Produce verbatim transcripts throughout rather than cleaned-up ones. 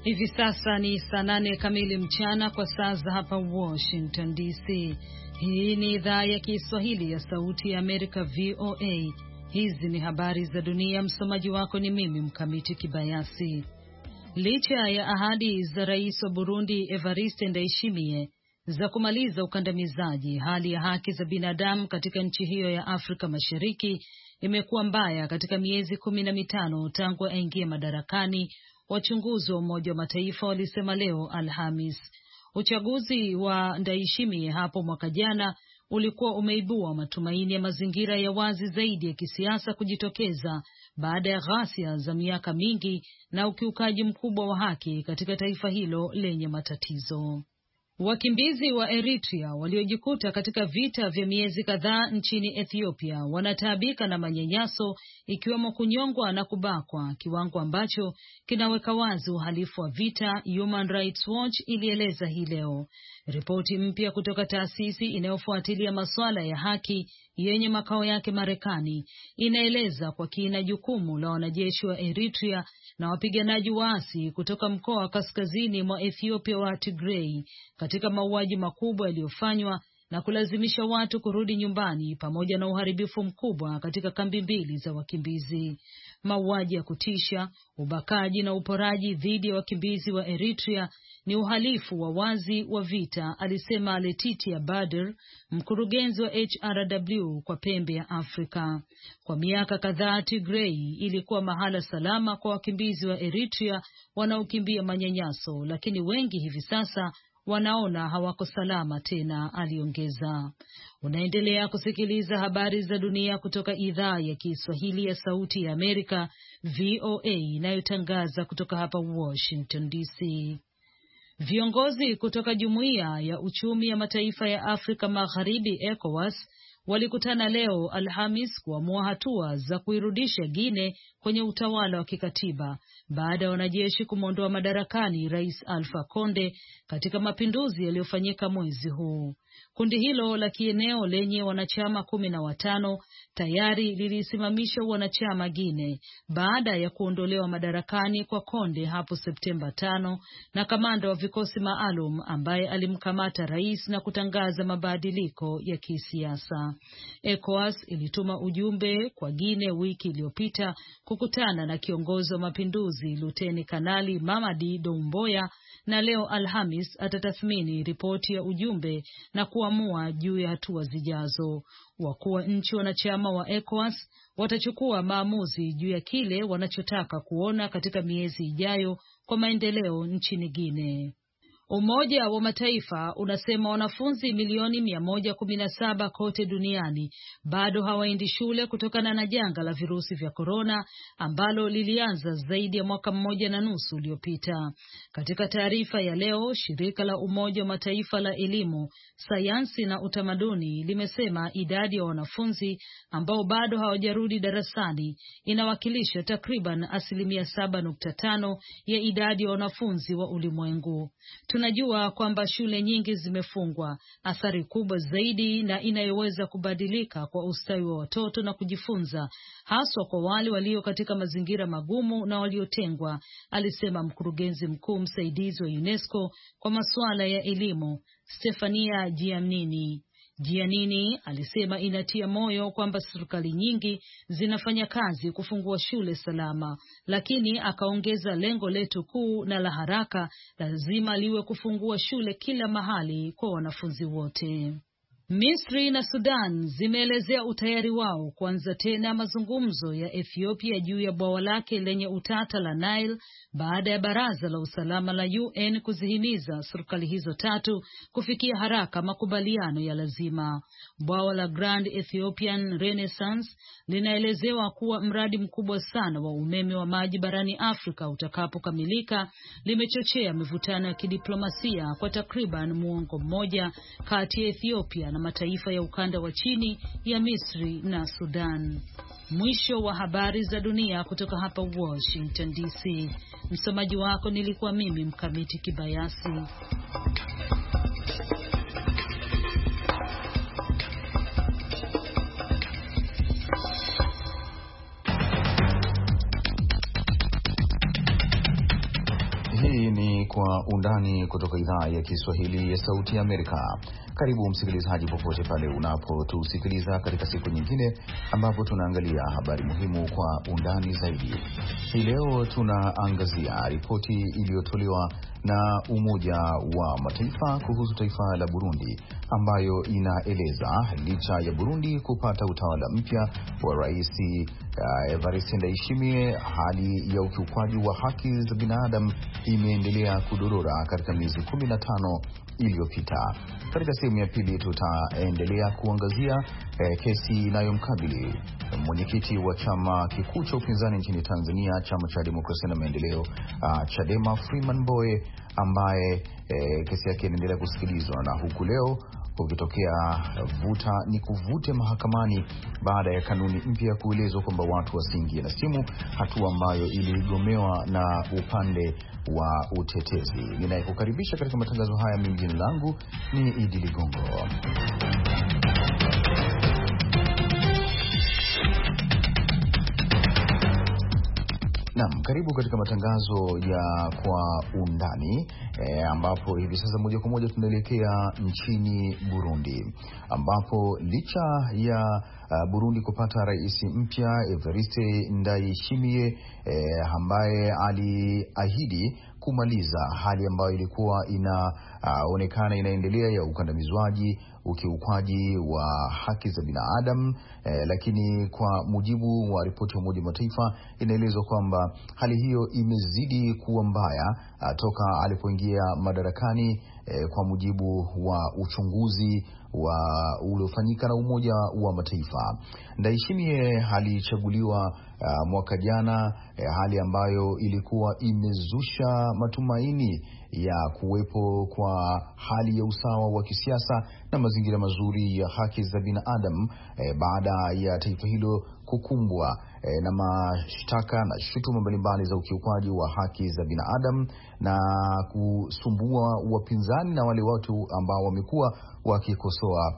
Hivi sasa ni saa nane kamili mchana kwa saa za hapa Washington D C. Hii ni idhaa ya Kiswahili ya Sauti ya Amerika V O A. Hizi ni habari za dunia, msomaji wako ni mimi Mkamiti Kibayasi. Licha ya ahadi za Rais wa Burundi Evariste Ndayishimiye za kumaliza ukandamizaji, hali ya haki za binadamu katika nchi hiyo ya Afrika Mashariki imekuwa mbaya katika miezi kumi na mitano tangu aingie madarakani, wachunguzi wa Umoja wa Mataifa walisema leo Alhamis. Uchaguzi wa Ndayishimiye hapo mwaka jana ulikuwa umeibua matumaini ya mazingira ya wazi zaidi ya kisiasa kujitokeza baada ya ghasia za miaka mingi na ukiukaji mkubwa wa haki katika taifa hilo lenye matatizo. Wakimbizi wa Eritrea waliojikuta katika vita vya miezi kadhaa nchini Ethiopia wanataabika na manyanyaso, ikiwemo kunyongwa na kubakwa, kiwango ambacho kinaweka wazi uhalifu wa vita, Human Rights Watch ilieleza hii leo. Ripoti mpya kutoka taasisi inayofuatilia masuala ya haki yenye makao yake Marekani inaeleza kwa kina jukumu la wanajeshi wa Eritrea na wapiganaji waasi kutoka mkoa wa kaskazini mwa Ethiopia wa Tigray katika mauaji makubwa yaliyofanywa na kulazimisha watu kurudi nyumbani, pamoja na uharibifu mkubwa katika kambi mbili za wakimbizi. Mauaji ya kutisha, ubakaji na uporaji dhidi ya wakimbizi wa Eritrea ni uhalifu wa wazi wa vita, alisema Letitia Bader, mkurugenzi wa H R W kwa pembe ya Afrika. Kwa miaka kadhaa Tigray ilikuwa mahala salama kwa wakimbizi wa Eritrea wanaokimbia manyanyaso, lakini wengi hivi sasa wanaona hawako salama tena, aliongeza. Unaendelea kusikiliza habari za dunia kutoka idhaa ya Kiswahili ya Sauti ya Amerika V O A inayotangaza kutoka hapa Washington D C. Viongozi kutoka Jumuiya ya Uchumi ya Mataifa ya Afrika Magharibi ECOWAS walikutana leo Alhamis kuamua hatua za kuirudisha Guinea kwenye utawala wa kikatiba baada ya wanajeshi kumwondoa madarakani Rais Alpha Conde katika mapinduzi yaliyofanyika mwezi huu. Kundi hilo la kieneo lenye wanachama kumi na watano tayari lilisimamisha wanachama Guinea baada ya kuondolewa madarakani kwa Conde hapo Septemba tano na kamanda wa vikosi maalum ambaye alimkamata rais na kutangaza mabadiliko ya kisiasa. ECOWAS ilituma ujumbe kwa Guinea wiki iliyopita kukutana na kiongozi wa mapinduzi Luteni Kanali Mamadi Doumbouya, na leo Alhamis atatathmini ripoti ya ujumbe na kuamua juu ya hatua zijazo. Wakuu wa nchi wanachama wa ECOWAS watachukua maamuzi juu ya kile wanachotaka kuona katika miezi ijayo kwa maendeleo nchini Guinea. Umoja wa Mataifa unasema wanafunzi milioni mia moja kumi na saba kote duniani bado hawaendi shule kutokana na janga la virusi vya korona ambalo lilianza zaidi ya mwaka mmoja na nusu uliopita. Katika taarifa ya leo, shirika la Umoja wa Mataifa la elimu, sayansi na utamaduni limesema idadi ya wanafunzi ambao bado hawajarudi darasani inawakilisha takriban asilimia saba nukta tano ya idadi ya wanafunzi wa ulimwengu. Tunajua kwamba shule nyingi zimefungwa, athari kubwa zaidi na inayoweza kubadilika kwa ustawi wa watoto na kujifunza, haswa kwa wale walio katika mazingira magumu na waliotengwa, alisema mkurugenzi mkuu msaidizi wa UNESCO kwa masuala ya elimu, Stefania Giannini. Giannini alisema inatia moyo kwamba serikali nyingi zinafanya kazi kufungua shule salama, lakini akaongeza lengo letu kuu na la haraka lazima liwe kufungua shule kila mahali kwa wanafunzi wote. Misri na Sudan zimeelezea utayari wao kuanza tena mazungumzo ya Ethiopia juu ya bwawa lake lenye utata la Nile baada ya Baraza la Usalama la U N kuzihimiza serikali hizo tatu kufikia haraka makubaliano ya lazima. Bwawa la Grand Ethiopian Renaissance linaelezewa kuwa mradi mkubwa sana wa umeme wa maji barani Afrika. Utakapokamilika, limechochea mivutano ya kidiplomasia kwa takriban muongo mmoja kati ya Ethiopia na mataifa ya ukanda wa chini ya Misri na Sudan. Mwisho wa habari za dunia kutoka hapa Washington D C. Msomaji wako nilikuwa mimi Mkamiti Kibayasi. Hii ni Kwa Undani kutoka idhaa ya Kiswahili ya Sauti ya Amerika. Karibu msikilizaji, popote pale unapotusikiliza katika siku nyingine ambapo tunaangalia habari muhimu kwa undani zaidi. Hii leo tunaangazia ripoti iliyotolewa na Umoja wa Mataifa kuhusu taifa la Burundi, ambayo inaeleza licha ya Burundi kupata utawala mpya wa Rais uh, Evariste Ndayishimiye, hali ya ukiukwaji wa haki za binadamu imeendelea kudorora katika miezi kumi na tano iliyopita. Katika sehemu ya pili tutaendelea kuangazia eh, kesi inayomkabili mwenyekiti wa chama kikuu cha upinzani nchini Tanzania, chama cha demokrasia na maendeleo, uh, Chadema, Freeman Mbowe, ambaye eh, kesi yake inaendelea kusikilizwa, na huku leo kukitokea vuta ni kuvute mahakamani baada ya kanuni mpya kuelezwa kwamba watu wasiingie na simu, hatua ambayo iligomewa na upande wa utetezi. Ninayekukaribisha katika matangazo haya, mimi jina langu ni Idi Ligongo. Naam, karibu katika matangazo ya Kwa Undani, e, ambapo hivi sasa moja kwa moja tunaelekea nchini Burundi, ambapo licha ya uh, Burundi kupata rais mpya Evariste Ndayishimiye, e, ambaye aliahidi kumaliza hali ambayo ilikuwa inaonekana uh, inaendelea ya ukandamizwaji, ukiukwaji wa haki za binadamu, eh, lakini kwa mujibu wa ripoti ya Umoja wa Mataifa inaelezwa kwamba hali hiyo imezidi kuwa mbaya uh, toka alipoingia madarakani, eh, kwa mujibu wa uchunguzi wa uliofanyika na Umoja wa Mataifa. Ndayishimiye alichaguliwa uh, mwaka jana, eh, hali ambayo ilikuwa imezusha matumaini ya kuwepo kwa hali ya usawa wa kisiasa na mazingira mazuri ya haki za binadamu, eh, baada ya taifa hilo kukumbwa eh, na mashtaka na shutuma mbalimbali za ukiukwaji wa haki za binadamu na kusumbua wapinzani na wale watu ambao wamekuwa wakikosoa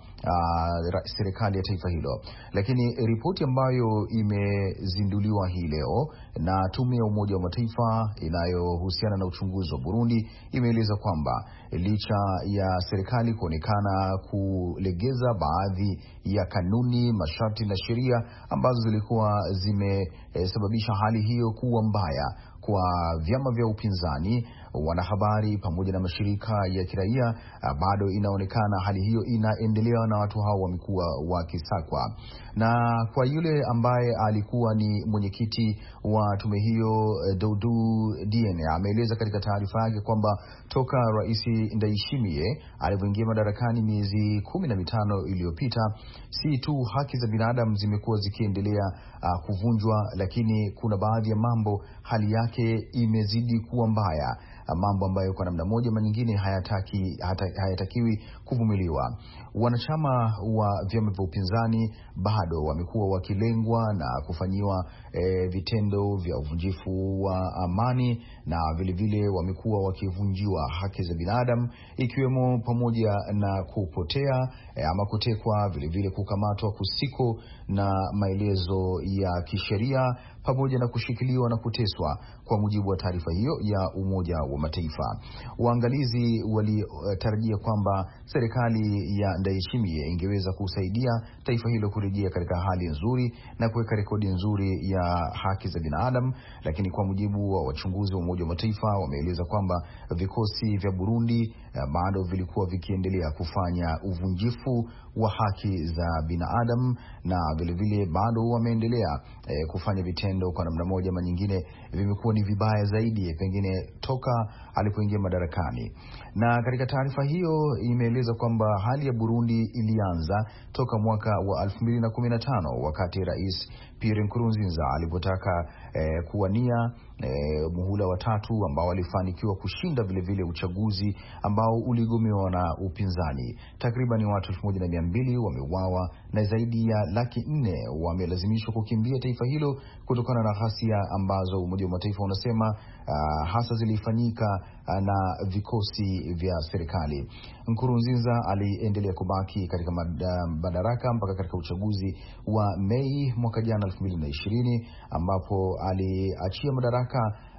uh, serikali ya taifa hilo. Lakini ripoti ambayo imezinduliwa hii leo na tume ya Umoja wa Mataifa inayohusiana na uchunguzi wa Burundi imeeleza kwamba licha ya serikali kuonekana kulegeza baadhi ya kanuni, masharti na sheria ambazo zilikuwa zimesababisha hali hiyo kuwa mbaya kwa vyama vya upinzani, wanahabari pamoja na mashirika ya kiraia, bado inaonekana hali hiyo inaendelea na watu hao wamekuwa wakisakwa. Na kwa yule ambaye alikuwa ni mwenyekiti wa tume hiyo, Doudou Diene, ameeleza katika taarifa yake kwamba toka Rais Ndayishimiye alipoingia madarakani miezi kumi na mitano iliyopita, si tu haki za binadamu zimekuwa zikiendelea uh, kuvunjwa, lakini kuna baadhi ya mambo hali yake imezidi kuwa mbaya, mambo ambayo kwa namna moja ama nyingine hayataki hata, hayatakiwi kuvumiliwa. Wanachama wa vyama vya upinzani bado wamekuwa wakilengwa na kufanyiwa e, vitendo vya uvunjifu wa amani, na vile vile wamekuwa wakivunjiwa haki za binadamu, ikiwemo pamoja na kupotea e, ama kutekwa, vile vile kukamatwa kusiko na maelezo ya kisheria, pamoja na kushikiliwa na kuteswa, kwa mujibu wa taarifa hiyo ya Umoja wa Mataifa. Waangalizi walitarajia kwamba serikali ya Ndayishimiye ingeweza kusaidia taifa hilo kurejea katika hali nzuri na kuweka rekodi nzuri ya haki za binadamu, lakini kwa mujibu wa wachunguzi wa Umoja wa Mataifa wameeleza kwamba vikosi vya Burundi bado vilikuwa vikiendelea kufanya uvunjifu wa haki za binadamu, na vile vile bado wameendelea eh, kufanya vitendo kwa namna moja ama nyingine vimekuwa ni vibaya zaidi pengine toka alipoingia madarakani. Na katika taarifa hiyo imeeleza kwamba hali ya Burundi ilianza toka mwaka wa elfu mbili na kumi na tano wakati Rais Pierre Nkurunziza alipotaka eh, kuwania eh, muhula wa tatu, ambao walifanikiwa kushinda vile vile uchaguzi ambao uligomewa na upinzani. Takriban watu elfu moja na mia mbili wameuawa na zaidi ya laki nne wamelazimishwa kukimbia taifa hilo kutokana na ghasia ambazo Umoja wa Mataifa unasema uh, hasa zilifanyika uh, na vikosi vya serikali. Nkurunziza aliendelea kubaki katika madaraka mpaka katika uchaguzi wa Mei mwaka jana elfu mbili na ishirini, ambapo aliachia madaraka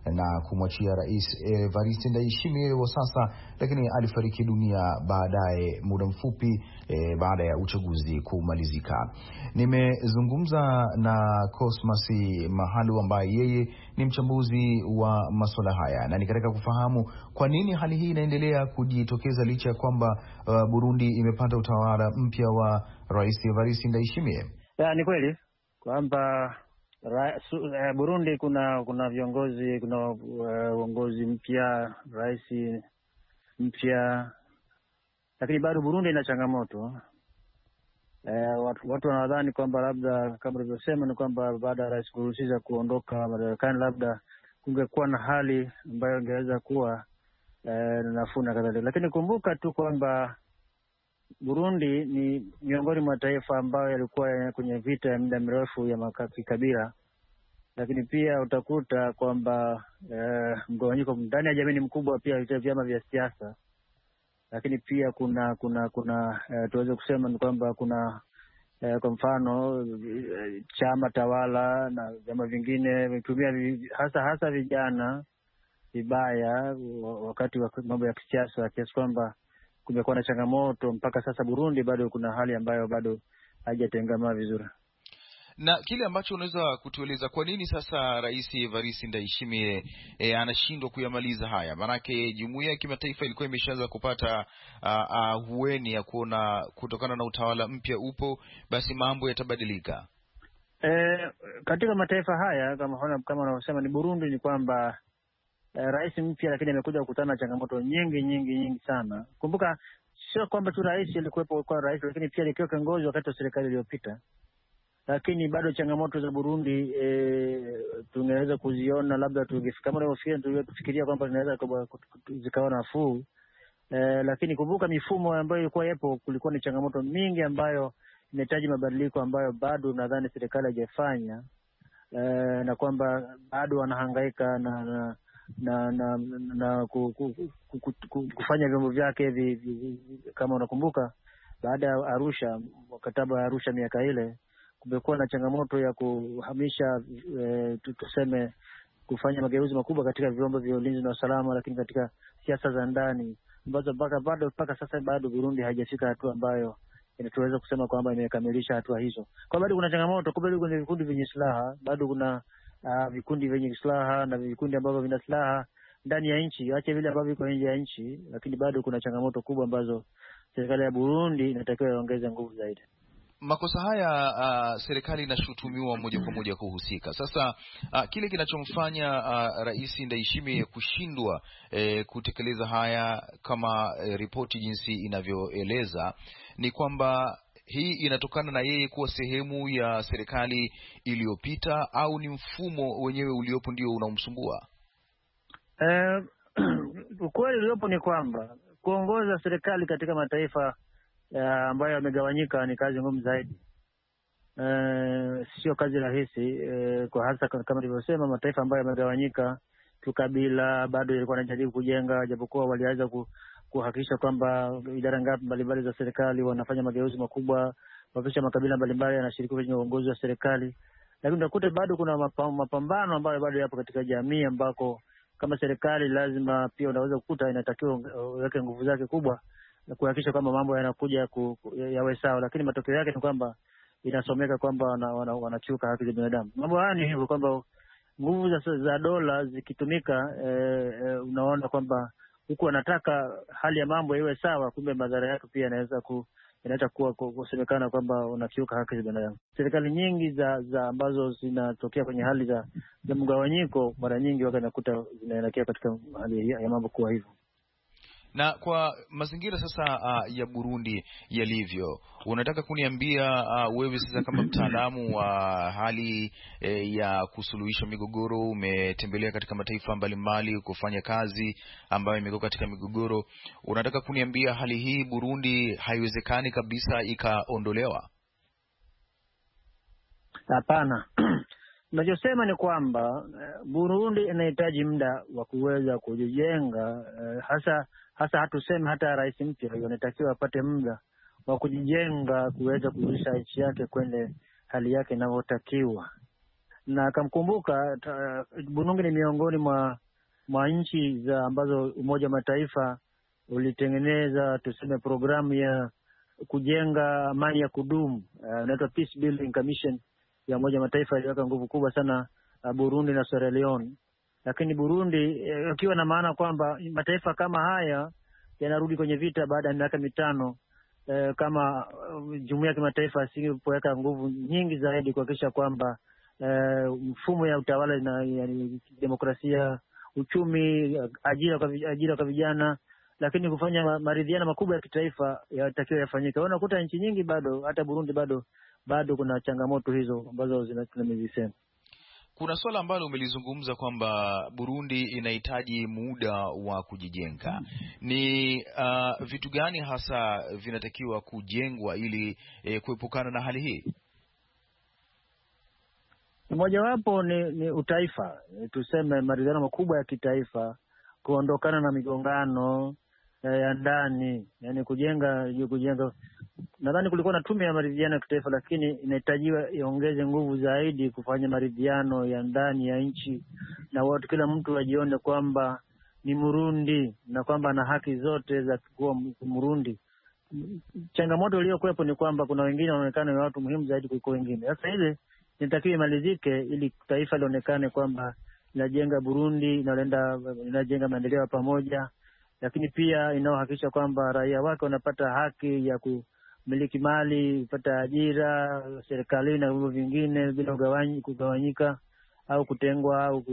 na kumwachia Rais Evariste Ndayishimiye wa sasa, lakini alifariki dunia baadaye muda mfupi e, baada ya uchaguzi kumalizika. Nimezungumza na Cosmas Mahalu ambaye yeye ni mchambuzi wa masuala haya, na nikataka kufahamu kwa nini hali hii inaendelea kujitokeza licha ya kwamba uh, Burundi imepata utawala mpya wa Rais Evariste Ndayishimiye. Ya, ni kweli kwamba uh, Burundi kuna kuna viongozi, kuna uongozi uh, mpya, rais mpya, lakini bado Burundi ina changamoto. Uh, watu, watu wanadhani kwamba labda kama ulivyosema ni kwamba baada ya Rais Nkurunziza kuondoka madarakani labda kungekuwa na hali ambayo ingeweza kuwa uh, nafuu na kadhalika, lakini kumbuka tu kwamba Burundi ni miongoni mwa taifa ambayo yalikuwa kwenye vita ya muda mrefu ya makabila, lakini pia utakuta kwamba eh, mgawanyiko ndani ya jamii mkubwa, pia vyama vya siasa, lakini pia kuna kuna kuna eh, tuweze kusema ni kwamba kuna eh, kwa mfano eh, chama tawala na vyama vingine vitumia hasa hasa vijana vibaya wakati wa mambo ya kisiasa, kiasi kwamba kumekuwa na changamoto mpaka sasa. Burundi bado kuna hali ambayo bado haijatengamaa vizuri. Na kile ambacho unaweza kutueleza kwa nini sasa Rais Evariste Ndayishimiye e, anashindwa kuyamaliza haya? Maanake jumuiya ya kimataifa ilikuwa imeshaanza kupata uh, uh, hueni ya kuona kutokana na utawala mpya upo, basi mambo yatabadilika. E, katika mataifa haya kama kama unavyosema ni Burundi, ni kwamba Uh, rais mpya lakini amekuja kukutana na changamoto nyingi nyingi nyingi sana. Kumbuka sio kwamba tu rais alikuwepo kwa rais, lakini pia alikuwa kiongozi wakati wa serikali iliyopita. Lakini bado changamoto za Burundi e, tungeweza kuziona labda tungefika kama leo tufikiria kwamba zinaweza zikawa nafuu. E, lakini kumbuka mifumo ambayo ilikuwa yapo, kulikuwa ni changamoto mingi ambayo inahitaji mabadiliko ambayo bado nadhani serikali haijafanya, e, na kwamba bado wanahangaika na na na na, na ku, ku, ku, ku, ku, kufanya vyombo vyake vi, vi, vi, kama unakumbuka baada ya Arusha, mkataba wa Arusha miaka ile, kumekuwa na changamoto ya kuhamisha e, tuseme kufanya mageuzi makubwa katika vyombo vya ulinzi na usalama, lakini katika siasa za ndani ambazo mpaka bado mpaka sasa bado Burundi haijafika hatua ambayo inatuweza kusema kwamba imekamilisha hatua hizo. Kwa bado kuna changamoto, kwa bado kuna vikundi vyenye silaha, bado kuna Uh, vikundi vyenye silaha na vikundi ambavyo vina silaha ndani ya nchi, acha vile ambavyo viko nje ya nchi, lakini bado kuna changamoto kubwa ambazo serikali ya Burundi inatakiwa iongeze nguvu zaidi. Makosa haya uh, serikali inashutumiwa moja kwa moja kuhusika. Sasa uh, kile kinachomfanya uh, Rais Ndayishimiye kushindwa eh, kutekeleza haya kama eh, ripoti jinsi inavyoeleza ni kwamba hii inatokana na yeye kuwa sehemu ya serikali iliyopita, au ni mfumo wenyewe uliopo ndio unaomsumbua? Eh, ukweli uliopo ni kwamba kuongoza serikali katika mataifa uh, ambayo yamegawanyika ni kazi ngumu zaidi. Eh, sio kazi rahisi, eh, kwa hasa kama nilivyosema, mataifa ambayo yamegawanyika tukabila bado yalikuwa yanajaribu kujenga, japokuwa walianza ku kuhakikisha kwamba idara ngapi mbalimbali za serikali wanafanya mageuzi makubwa, kuhakikisha makabila mbalimbali yanashiriki kwenye uongozi wa serikali. Lakini utakuta bado kuna mapambano ambayo bado yapo katika jamii, ambako kama serikali lazima pia unaweza kukuta inatakiwa uweke nguvu zake kubwa na kuhakikisha kwamba mambo yanakuja ku, yawe sawa, lakini matokeo yake ni kwamba inasomeka kwamba wanachuka wana, wana haki za binadamu. Mambo haya ni hivyo kwamba nguvu za, za dola zikitumika, e, e, unaona kwamba huku wanataka hali ya mambo iwe sawa, kumbe madhara yake pia yanaweza ku inaweza kuwa kusemekana kwamba unakiuka haki za binadamu. Serikali nyingi za za ambazo zinatokea kwenye hali za, za mgawanyiko, mara nyingi waka nakuta zinaelekea katika hali ya mambo kuwa hivyo. Na kwa mazingira sasa uh, ya Burundi yalivyo, unataka kuniambia uh, wewe sasa kama mtaalamu wa hali eh, ya kusuluhisha migogoro, umetembelea katika mataifa mbalimbali kufanya kazi ambayo imekuwa katika migogoro, unataka kuniambia hali hii Burundi haiwezekani kabisa ikaondolewa? Hapana. Ninachosema ni kwamba Burundi inahitaji muda wa kuweza kujijenga, hasa hasa hatuseme hata rais mpya anatakiwa apate muda wa kujijenga, kuweza kurudisha nchi yake kwenye hali yake inavyotakiwa. na akamkumbuka. Burundi ni miongoni mwa mwa nchi za ambazo Umoja wa Mataifa ulitengeneza tuseme programu ya kujenga amani ya kudumu, inaitwa uh, Peace Building Commission ya Umoja wa Mataifa, iliweka nguvu kubwa sana uh, Burundi na Sierra Leone. Lakini Burundi ikiwa uh, na maana kwamba mataifa kama haya yanarudi kwenye vita baada ya miaka mitano, uh, kama uh, jumuiya ya kimataifa isipoweka nguvu nyingi zaidi kuhakikisha kwamba uh, mfumo ya utawala na yani, demokrasia, uchumi, ajira kwa ajira kwa vijana, lakini kufanya maridhiano makubwa ya kitaifa yatakiwa yafanyike. Unakuta nchi nyingi bado, hata Burundi bado bado kuna changamoto hizo ambazo zinazisema. Kuna swala ambalo umelizungumza kwamba Burundi inahitaji muda wa kujijenga. Ni uh, vitu gani hasa vinatakiwa kujengwa ili eh, kuepukana na hali hii? Mojawapo ni, ni utaifa, tuseme maridhiano makubwa ya kitaifa, kuondokana na migongano eh, ya ndani, yani kujenga kujenga. Nadhani kulikuwa na tume ya maridhiano ya kitaifa, lakini inahitajiwa iongeze nguvu zaidi kufanya maridhiano ya ndani ya nchi, na watu kila mtu ajione kwamba ni Murundi na kwamba ana haki zote za kuwa Murundi. Changamoto iliyokuwepo ni kwamba kuna wengine wanaonekana ni watu muhimu zaidi kuliko wengine. Sasa ile inatakiwa imalizike ili taifa lionekane kwamba inajenga Burundi, inaenda inajenga maendeleo ya pamoja, lakini pia inaohakikisha kwamba raia wake wanapata haki ya kumiliki mali, kupata ajira serikalini na hivyo vingine bila kugawanyika au kutengwa au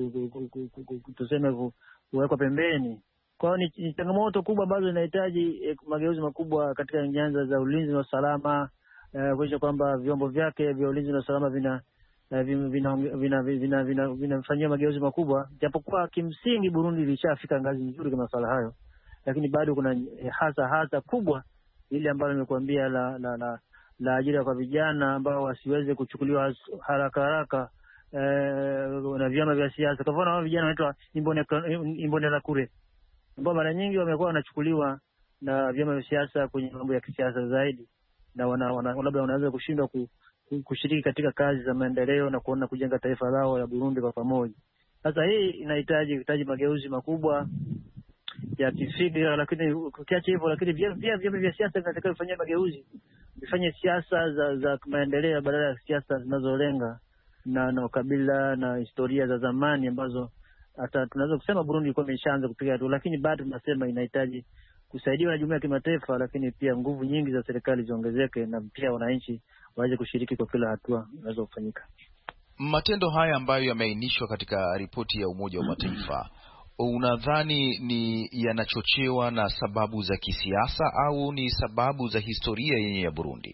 tuseme kuwekwa pembeni. Kwa hiyo ni changamoto kubwa ambazo zinahitaji eh, mageuzi makubwa katika nyanja za ulinzi na usalama, eh, kuhakikisha kwamba vyombo vyake vya ulinzi na usalama vina vinafanyia vina, vina, vina, vina mageuzi makubwa, japokuwa kimsingi Burundi ilishafika ngazi nzuri kwa masuala hayo, lakini bado kuna eh, hasa hasa kubwa ile ambayo nimekuambia la la, la la ajira kwa vijana ambao wasiweze kuchukuliwa haraka haraka eh, na vyama vya siasa. Kwa mfano hao vijana wanaitwa Imbonerakure ambao mara nyingi wamekuwa wanachukuliwa na vyama vya siasa kwenye mambo ya kisiasa zaidi, na wana, wana, labda wanaweza kushindwa ku, kushiriki katika kazi za maendeleo na kuona kujenga taifa lao la Burundi kwa pamoja. Sasa hii inahitaji inahitaji mageuzi makubwa ya kifikra, lakini ukiacha hivyo, lakini pia vyama vya siasa vinatakiwa kufanya mageuzi, vifanye siasa za za maendeleo badala ya siasa zinazolenga na na ukabila na historia za zamani ambazo hata tunaweza kusema Burundi ilikuwa imeshaanza kupiga hatua, lakini bado tunasema inahitaji kusaidiwa na jumuiya ya kimataifa, lakini pia nguvu nyingi za serikali ziongezeke na pia wananchi waweze kushiriki kwa kila hatua inaweza kufanyika. Matendo haya ambayo yameainishwa katika ripoti ya Umoja wa Mataifa, unadhani ni yanachochewa na sababu za kisiasa au ni sababu za historia yenye ya Burundi?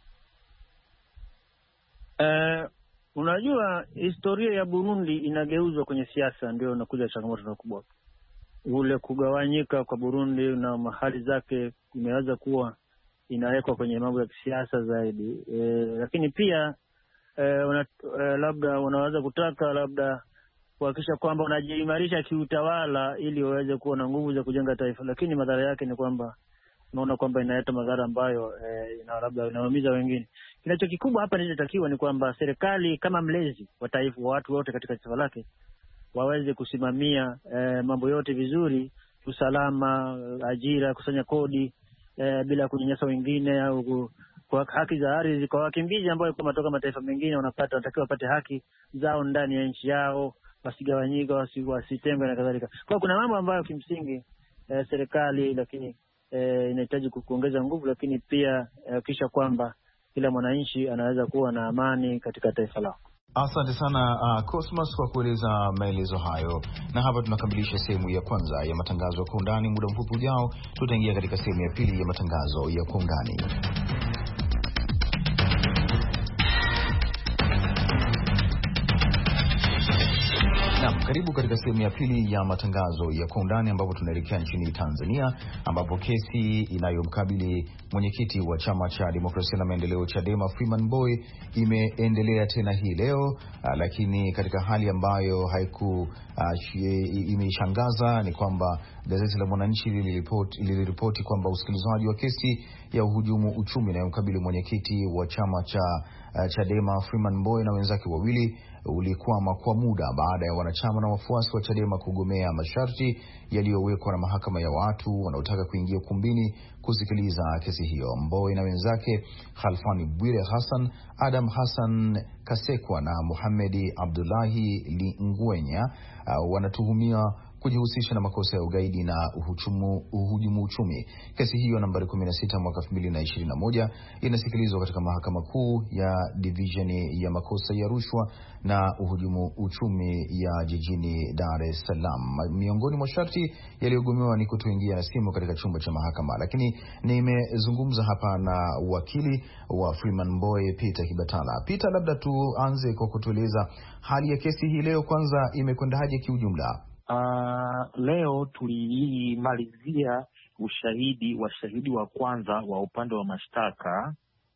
Uh, unajua historia ya Burundi inageuzwa kwenye siasa, ndio inakuja changamoto kubwa. Ule kugawanyika kwa Burundi na mahali zake imeweza kuwa inawekwa kwenye mambo ya kisiasa zaidi. E, lakini pia e, una, e, labda unaweza kutaka labda kuhakikisha kwamba unajiimarisha kiutawala ili waweze kuwa na nguvu za kujenga taifa, lakini madhara yake ni kwamba unaona kwamba inaleta madhara ambayo e, ina labda inaumiza wengine. Kinacho kikubwa hapa kinachotakiwa ni kwamba serikali kama mlezi wa taifa, wa watu wote katika taifa lake, waweze kusimamia e, mambo yote vizuri, usalama, ajira, kusanya kodi e, bila kunyanyasa wengine au kwa haki za ardhi kwa wakimbizi ambao kwa matoka mataifa mengine wanapata, wanatakiwa wapate haki zao ndani ya nchi yao, wasigawanyike, wasitengwe na kadhalika. Kwa kuna mambo ambayo kimsingi e, serikali lakini e, inahitaji kuongeza nguvu, lakini pia e, kisha kwamba kila mwananchi anaweza kuwa na amani katika taifa lao. Asante sana uh, Cosmas kwa kueleza maelezo hayo, na hapa tunakamilisha sehemu ya kwanza ya matangazo ya Kwa Undani. Muda mfupi ujao tutaingia katika sehemu ya pili ya matangazo ya Kwa Undani. Naam, karibu katika sehemu ya pili ya matangazo ya Kwa Undani, ambapo tunaelekea nchini Tanzania, ambapo kesi inayomkabili mwenyekiti wa Chama cha Demokrasia na Maendeleo Chadema Freeman Mbowe imeendelea tena hii leo, uh, lakini katika hali ambayo haiku uh, imeshangaza ni kwamba gazeti la Mwananchi liliripoti liliripoti kwamba usikilizaji wa kesi ya uhujumu uchumi inayomkabili mwenyekiti wa chama cha uh, Chadema Freeman Mbowe na wenzake wawili ulikwama kwa muda baada ya wanachama na wafuasi wa Chadema kugomea masharti yaliyowekwa na mahakama ya watu wanaotaka kuingia ukumbini kusikiliza kesi hiyo. Mbowe na wenzake Khalfani Bwire Hassan, Adam Hassan Kasekwa na Muhamedi Abdullahi Lingwenya uh, wanatuhumiwa kujihusisha na makosa ya ugaidi na uhujumu, uhujumu uchumi. Kesi hiyo nambari kumi na sita mwaka elfu mbili na ishirini na moja inasikilizwa katika mahakama kuu ya division ya makosa ya rushwa na uhujumu uchumi ya jijini Dar es Salaam. Miongoni mwa sharti yaliyogomewa ni kutoingia na simu katika chumba cha mahakama. Lakini nimezungumza hapa na wakili wa Freeman Mbowe, Peter Kibatala. Peter, labda tuanze kwa kutueleza hali ya kesi hii leo, kwanza imekwendaje kiujumla? Uh, leo tulimalizia ushahidi wa shahidi wa kwanza wa upande wa mashtaka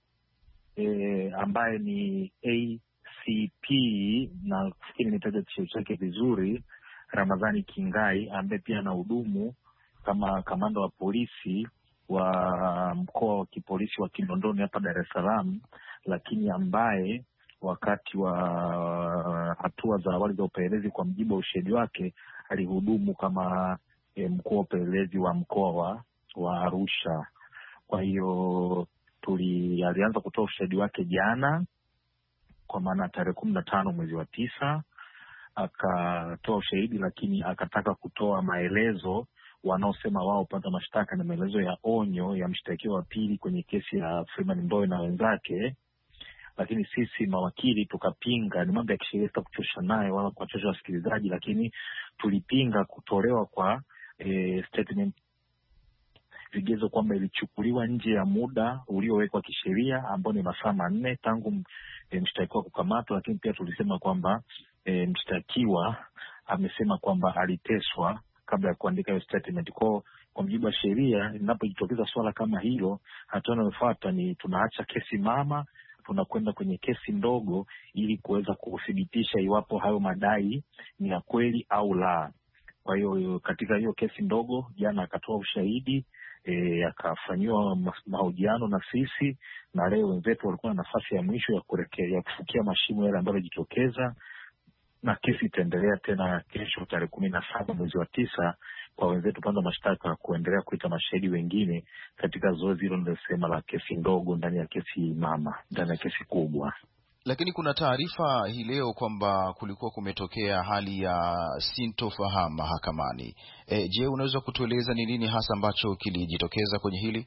e, ambaye ni A C P na fikiri nimetaja cheo chake vizuri, Ramadhani Kingai, ambaye pia anahudumu kama kamanda wa polisi wa mkoa wa kipolisi wa Kinondoni hapa Dar es Salaam, lakini ambaye wakati wa hatua za awali za upelelezi kwa mjibu wa ushahidi wake alihudumu kama e, mkuu wa upelelezi wa mkoa wa, wa Arusha. Kwa hiyo tuli alianza kutoa ushahidi wake jana, kwa maana tarehe kumi na tano mwezi wa tisa akatoa ushahidi, lakini akataka kutoa maelezo wanaosema wao upande wa mashtaka na maelezo ya onyo ya mshtakiwa wa pili kwenye kesi ya Freeman Mbowe na wenzake. Lakini sisi mawakili tukapinga. Ni mambo ya kisheria kuchosha naye wala kuwachosha wasikilizaji, lakini tulipinga kutolewa kwa e, statement vigezo kwamba ilichukuliwa nje ya muda uliowekwa kisheria ambao ni masaa manne tangu e, mshtakiwa kukamatwa. Lakini pia tulisema kwamba e, mshtakiwa amesema kwamba aliteswa kabla ya kuandika hiyo statement. Kwa kwa mjibu wa sheria, linapojitokeza swala kama hilo, hatua inayofuata ni tunaacha kesi mama, tunakwenda kwenye kesi ndogo ili kuweza kuthibitisha iwapo hayo madai ni ya kweli au la. Kwa hiyo katika hiyo kesi ndogo jana akatoa ushahidi, e, akafanyiwa mahojiano na sisi, na leo wenzetu walikuwa na nafasi ya mwisho ya kurekea ya kufukia mashimo yale ambayo yajitokeza, na kesi itaendelea tena kesho tarehe kumi na saba mwezi wa tisa kwa wenzetu pande wa mashtaka kuendelea kuita mashahidi wengine katika zoezi hilo nilosema la kesi ndogo ndani ya kesi mama, ndani ya kesi kubwa. Lakini kuna taarifa hii leo kwamba kulikuwa kumetokea hali ya sintofahamu mahakamani. E, je, unaweza kutueleza ni nini hasa ambacho kilijitokeza kwenye hili?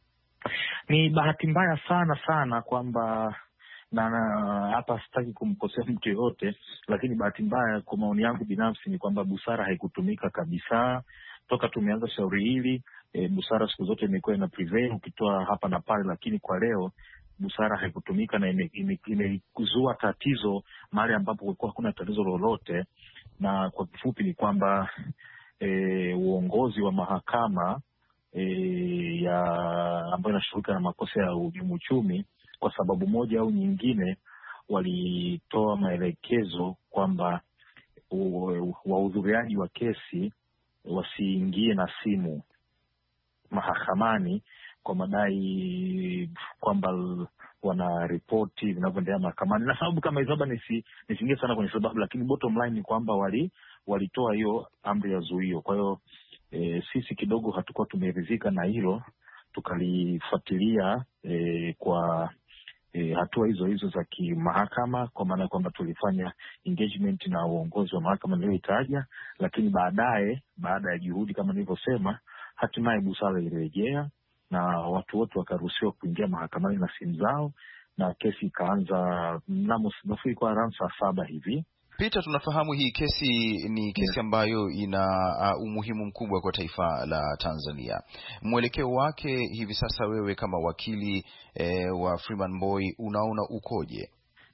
Ni bahati mbaya sana sana kwamba na hapa sitaki kumkosea mtu yote, lakini bahati mbaya kwa maoni yangu binafsi ni kwamba busara haikutumika kabisa toka tumeanza shauri hili. E, busara siku zote imekuwa ina prevail ukitoa hapa na pale, lakini kwa leo busara haikutumika na imekuzua tatizo mahali ambapo kulikuwa hakuna tatizo lolote. Na kwa kifupi ni kwamba e, uongozi wa mahakama e, ya ambayo inashughulika na makosa ya uhujumu uchumi kwa sababu moja au nyingine walitoa maelekezo kwamba wahudhuriaji wa kesi wasiingie na simu mahakamani kwa madai kwamba wana ripoti vinavyoendelea mahakamani na sababu kama hizo. Haba nisi nisingie sana kwenye sababu, lakini bottom line ni kwamba wali walitoa hiyo amri ya zuio. Kwa hiyo e, sisi kidogo hatukuwa tumeridhika na hilo, tukalifuatilia e, kwa E, hatua hizo hizo za kimahakama, kwa maana kwamba tulifanya engagement na uongozi wa mahakama niliyoitaja, lakini baadaye baada ya juhudi kama nilivyosema, hatimaye busara ilirejea na watu wote wakaruhusiwa kuingia mahakamani na simu zao, na kesi ikaanza mnamo nafikiri kwa around saa saba hivi. Peter, tunafahamu hii kesi ni kesi ambayo ina uh, umuhimu mkubwa kwa taifa la Tanzania. Mwelekeo wake hivi sasa, wewe kama wakili eh, wa Freeman Mbowe, unaona ukoje?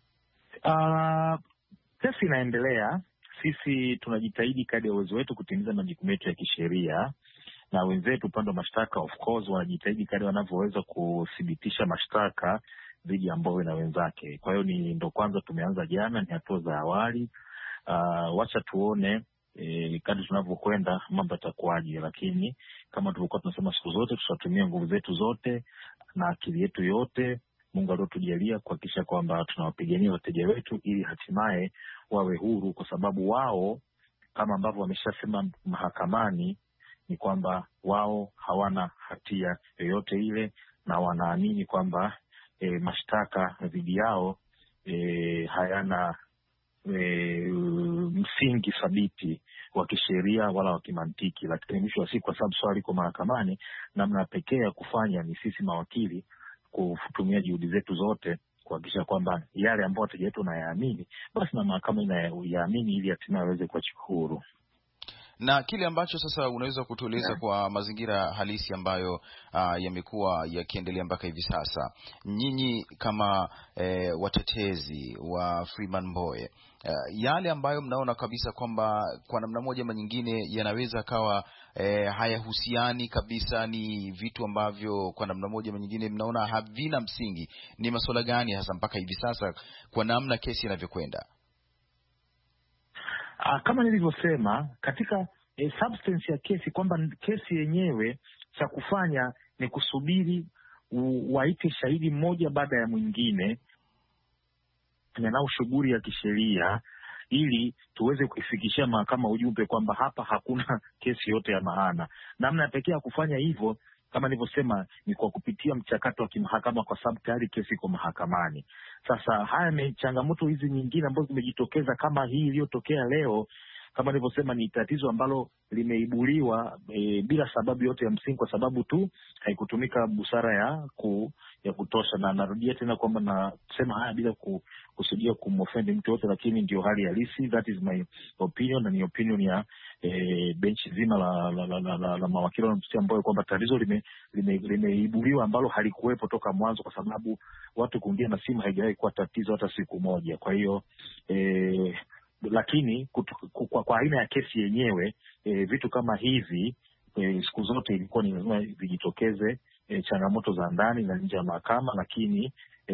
Uh, kesi inaendelea. Sisi tunajitahidi kadri ya uwezo wetu kutimiza majukumu yetu ya kisheria, na wenzetu upande wa mashtaka of course wanajitahidi kadri wanavyoweza kuthibitisha mashtaka dhidi ya Mbowe na wenzake. Kwa hiyo ni ndo kwanza tumeanza jana, ni hatua za awali. Uh, wacha tuone e, kadri tunavyokwenda mambo yatakuwaje, lakini kama tulikuwa tunasema siku zote tutatumia nguvu zetu zote na akili yetu yote Mungu aliotujalia kuhakikisha kwamba tunawapigania wateja wetu ili hatimaye wawe huru, kwa sababu wao kama ambavyo wameshasema mahakamani ni kwamba wao hawana hatia yoyote ile, na wanaamini kwamba e, mashtaka dhidi yao e, hayana e, msingi thabiti wa kisheria wala wa kimantiki. Lakini mwisho wa siku, kwa sababu swali liko mahakamani, namna pekee ya kufanya ni sisi mawakili kutumia juhudi zetu zote kuhakikisha kwamba yale ambayo wateja wetu wanayaamini, basi na mahakama inayaamini ili hatimaye waweze kuachiliwa huru. Na kile ambacho sasa unaweza kutueleza yeah, kwa mazingira halisi ambayo uh, yamekuwa yakiendelea mpaka hivi sasa, nyinyi kama eh, watetezi wa Freeman Mbowe, uh, yale ambayo mnaona kabisa kwamba kwa namna moja ama nyingine yanaweza kawa eh, hayahusiani kabisa, ni vitu ambavyo kwa namna moja ama nyingine mnaona havina msingi, ni masuala gani hasa mpaka hivi sasa kwa namna kesi inavyokwenda? Uh, kama nilivyosema katika eh, substance ya kesi, kwamba kesi yenyewe cha kufanya ni kusubiri waite shahidi mmoja baada ya mwingine nao shughuli ya kisheria, ili tuweze kuifikishia mahakama ujumbe kwamba hapa hakuna kesi yote ya maana. Namna pekee ya kufanya hivyo, kama nilivyosema, ni kwa kupitia mchakato wa kimahakama, kwa sababu tayari kesi iko mahakamani. Sasa haya ni changamoto hizi nyingine ambazo zimejitokeza, kama hii iliyotokea leo, kama nilivyosema, ni tatizo ambalo limeibuliwa e, bila sababu yote ya msingi, kwa sababu tu haikutumika busara ya ku, ya kutosha. Na narudia tena kwamba nasema haya bila kusudia kumoffend mtu yote, lakini ndio hali halisi. That is my opinion, na ni opinion ya e, benchi zima la la, la, la, la, la mawakili wanamtetea Mbowe, kwamba tatizo limeibuliwa lime, lime ambalo halikuwepo toka mwanzo, kwa sababu watu kuingia na simu haijawahi kuwa tatizo hata siku moja. Kwa hiyo e, lakini kutu, kwa, kwa aina ya kesi yenyewe e, vitu kama hivi e, siku zote ilikuwa ni lazima vijitokeze, e, changamoto za ndani na nje ya mahakama, lakini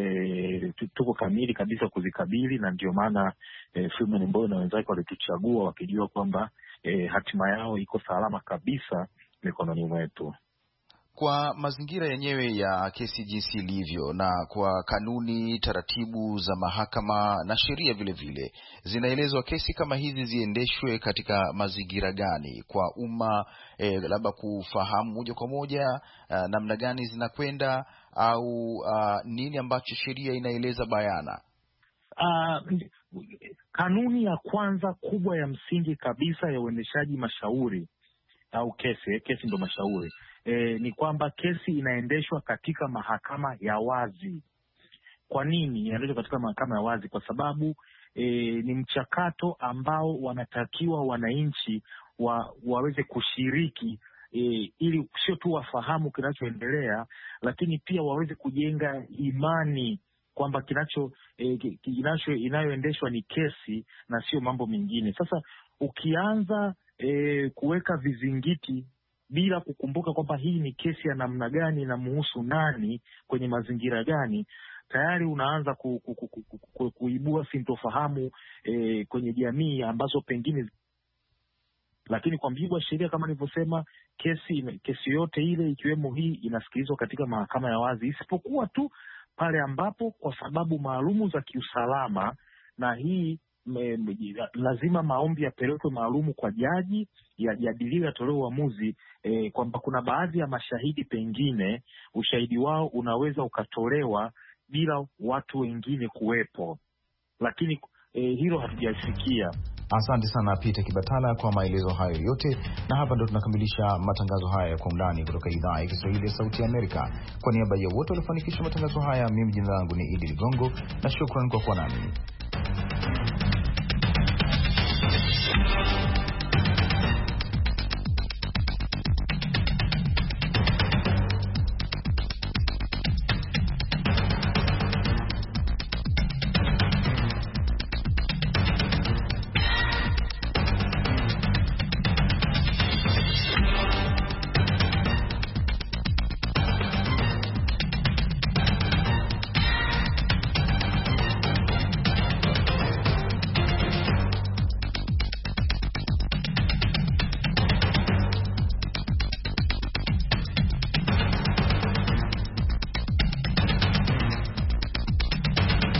e, tuko kamili kabisa kuzikabili, na ndio maana e, Freeman Mbowe na wenzake walituchagua wakijua kwamba e, hatima yao iko salama kabisa mikononi mwetu. Kwa mazingira yenyewe ya kesi jinsi ilivyo, na kwa kanuni, taratibu za mahakama na sheria vile vile, zinaelezwa kesi kama hizi ziendeshwe katika mazingira gani kwa umma, eh, labda kufahamu moja kwa moja uh, namna gani zinakwenda, au uh, nini ambacho sheria inaeleza bayana? Uh, kanuni ya kwanza kubwa ya msingi kabisa ya uendeshaji mashauri au kesi, kesi ndo mashauri, E, ni kwamba kesi inaendeshwa katika mahakama ya wazi. Kwa nini inaendeshwa katika mahakama ya wazi? Kwa sababu e, ni mchakato ambao wanatakiwa wananchi wa, waweze kushiriki e, ili sio tu wafahamu kinachoendelea, lakini pia waweze kujenga imani kwamba kinacho e, kinacho inayoendeshwa ni kesi na sio mambo mengine. Sasa ukianza e, kuweka vizingiti bila kukumbuka kwamba hii ni kesi ya namna gani na muhusu nani kwenye mazingira gani, tayari unaanza ku, ku, ku, ku, ku, kuibua sintofahamu e, kwenye jamii ambazo pengine. Lakini kwa mujibu wa sheria, kama nilivyosema, kesi kesi yote ile ikiwemo hii inasikilizwa katika mahakama ya wazi, isipokuwa tu pale ambapo kwa sababu maalumu za kiusalama, na hii Me, me, lazima maombi yapelekwe maalumu kwa jaji, yajadiliwe, yatolewe uamuzi e, kwamba kuna baadhi ya mashahidi pengine ushahidi wao unaweza ukatolewa bila watu wengine kuwepo, lakini e, hilo hatujafikia. Asante sana Peter Kibatala kwa maelezo hayo yote, na hapa ndo tunakamilisha matangazo haya kwa undani kutoka idhaa ya Kiswahili ya Sauti ya Amerika. Kwa niaba ya wote waliofanikisha matangazo haya, mimi jina langu ni Idi Ligongo, na shukrani kwa kuwa nami.